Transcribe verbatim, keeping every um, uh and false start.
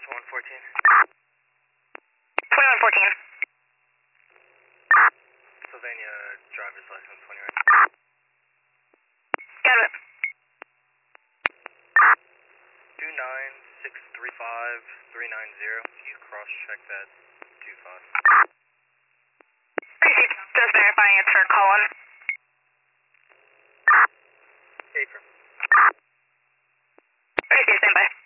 one fourteen. twenty-one fourteen. Pennsylvania driver's license twenty-one. Got it. two nine six three five three nine zero. You cross check that two five. Received. Just verifying it's for Colin. Apron. Received. Stand by.